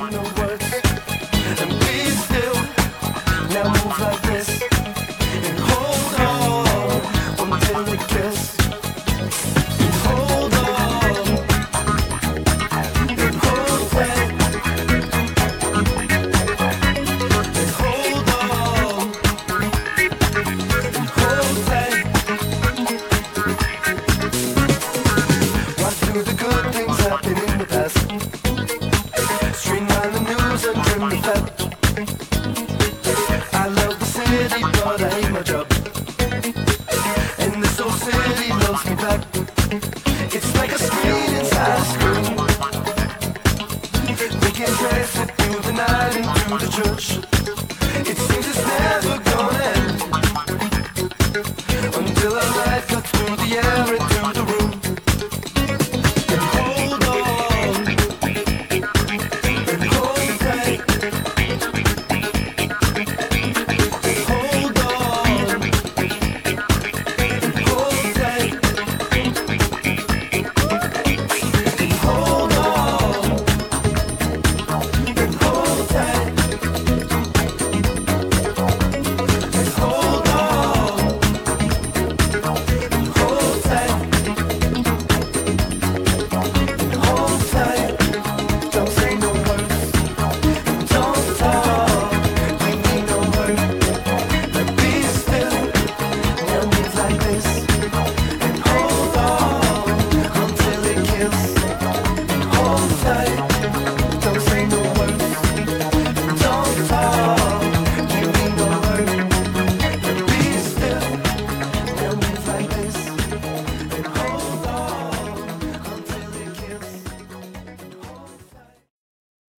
no words. And be still, now move like this. And hold on until we kiss. And hold on, and hold tight. And hold on, and hold tight. Watch through the good things happen in the past. Streamline the news and trim the fat. I love the city, but I hate my job. And this old city loves me back. It's like a screen inside a screen. We can trace it through the night and through the church.